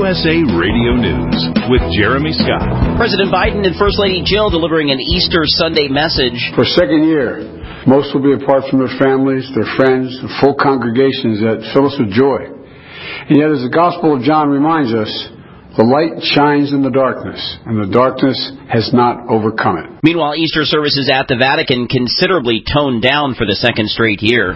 USA Radio News with Jeremy Scott. President Biden and First Lady Jill delivering an Easter Sunday message. For a second year, most will be apart from their families, their friends, and full congregations that fill us with joy. And yet, as the Gospel of John reminds us, the light shines in the darkness, and the darkness has not overcome it. Meanwhile, Easter services at the Vatican considerably toned down for the second straight year.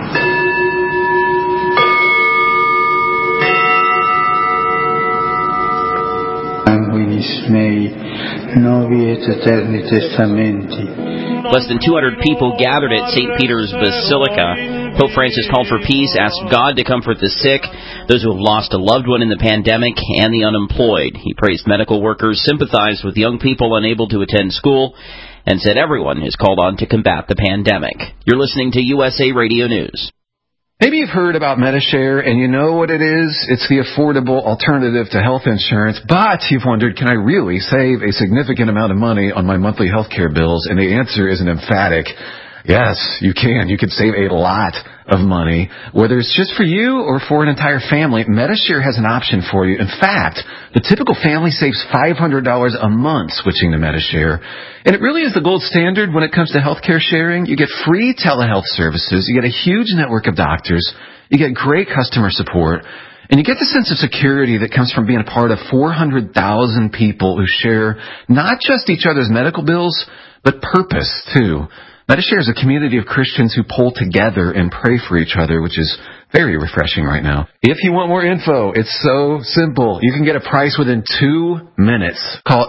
Less than 200 people gathered at St. Peter's Basilica. Pope Francis called for peace, asked God to comfort the sick, those who have lost a loved one in the pandemic, and the unemployed. He praised medical workers, sympathized with young people unable to attend school, and said everyone is called on to combat the pandemic. You're listening to USA Radio News. Maybe you've heard about Medi-Share, and you know what it is. It's the affordable alternative to health insurance, but you've wondered, can I really save a significant amount of money on my monthly health care bills? And the answer is an emphatic yes, you can. You could save a lot of money, whether it's just for you or for an entire family. Medi-Share has an option for you. In fact, the typical family saves $500 a month switching to Medi-Share. And it really is the gold standard when it comes to healthcare sharing. You get free telehealth services. You get a huge network of doctors. You get great customer support. And you get the sense of security that comes from being a part of 400,000 people who share not just each other's medical bills, but purpose, too. Medi-Share is a community of Christians who pull together and pray for each other, which is very refreshing right now. If you want more info, it's so simple. You can get a price within 2 minutes. Call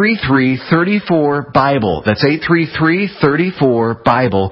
833-34-BIBLE. That's 833-34-BIBLE.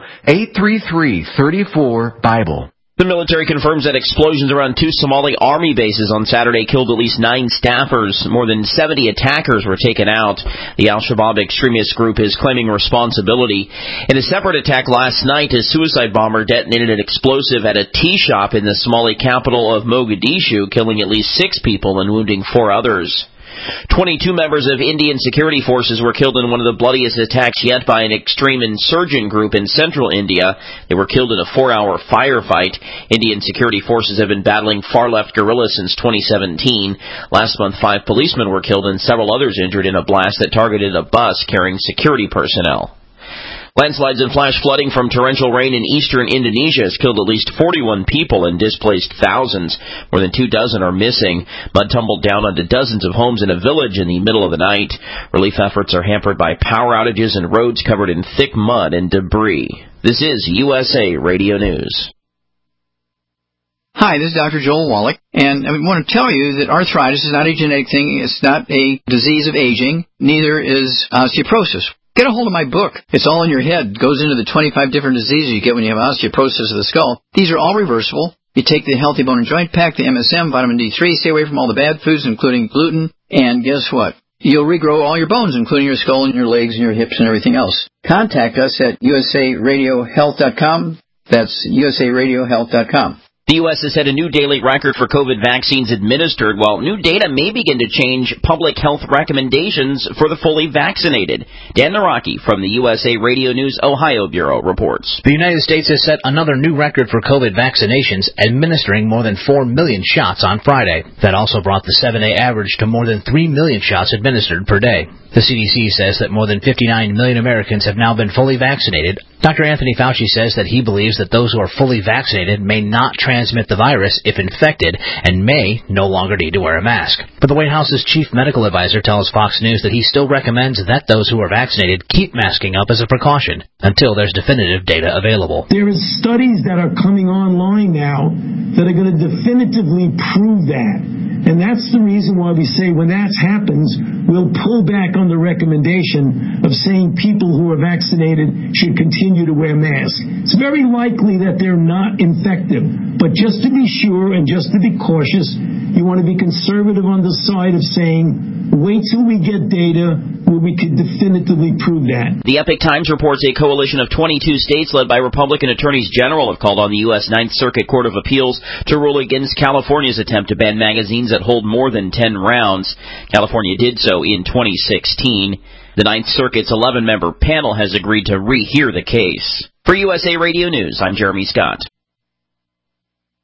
833-34-BIBLE. The military confirms that explosions around 2 Somali army bases on Saturday killed at least 9 staffers. More than 70 attackers were taken out. The Al-Shabaab extremist group is claiming responsibility. In a separate attack last night, a suicide bomber detonated an explosive at a tea shop in the Somali capital of Mogadishu, killing at least 6 people and wounding 4 others. 22 members of Indian security forces were killed in one of the bloodiest attacks yet by an extreme insurgent group in central India. They were killed in a 4-hour firefight. Indian security forces have been battling far-left guerrillas since 2017. Last month, 5 policemen were killed and several others injured in a blast that targeted a bus carrying security personnel. Landslides and flash flooding from torrential rain in eastern Indonesia has killed at least 41 people and displaced thousands. More than 24 are missing. Mud tumbled down onto dozens of homes in a village in the middle of the night. Relief efforts are hampered by power outages and roads covered in thick mud and debris. This is USA Radio News. Hi, this is Dr. Joel Wallach, and I want to tell you that arthritis is not a genetic thing. It's not a disease of aging. Neither is osteoporosis. Get a hold of my book. It's all in your head. It goes into the 25 different diseases you get when you have osteoporosis of the skull. These are all reversible. You take the Healthy Bone and Joint Pack, the MSM, vitamin D3, stay away from all the bad foods, including gluten, and guess what? You'll regrow all your bones, including your skull and your legs and your hips and everything else. Contact us at usaradiohealth.com. That's usaradiohealth.com. The U.S. has set a new daily record for COVID vaccines administered, while new data may begin to change public health recommendations for the fully vaccinated. Dan Naraki from the USA Radio News Ohio Bureau reports. The United States has set another new record for COVID vaccinations, administering more than 4 million shots on Friday. That also brought the 7-day average to more than 3 million shots administered per day. The CDC says that more than 59 million Americans have now been fully vaccinated. Dr. Anthony Fauci says that he believes that those who are fully vaccinated may not transmit the virus if infected and may no longer need to wear a mask. But the White House's chief medical advisor tells Fox News that he still recommends that those who are vaccinated keep masking up as a precaution until there's definitive data available. There is studies that are coming online now that are going to definitively prove that. And that's the reason why we say when that happens, we'll pull back on the recommendation of saying people who are vaccinated should continue to wear masks. It's very likely that they're not infective. But just to be sure and just to be cautious, you want to be conservative on the side of saying, wait till we get data where we can definitively prove that. The Epoch Times reports a coalition of 22 states led by Republican attorneys general have called on the U.S. Ninth Circuit Court of Appeals to rule against California's attempt to ban magazines that hold more than 10 rounds. California did so in 2016. The Ninth Circuit's 11-member panel has agreed to rehear the case. For USA Radio News, I'm Jeremy Scott.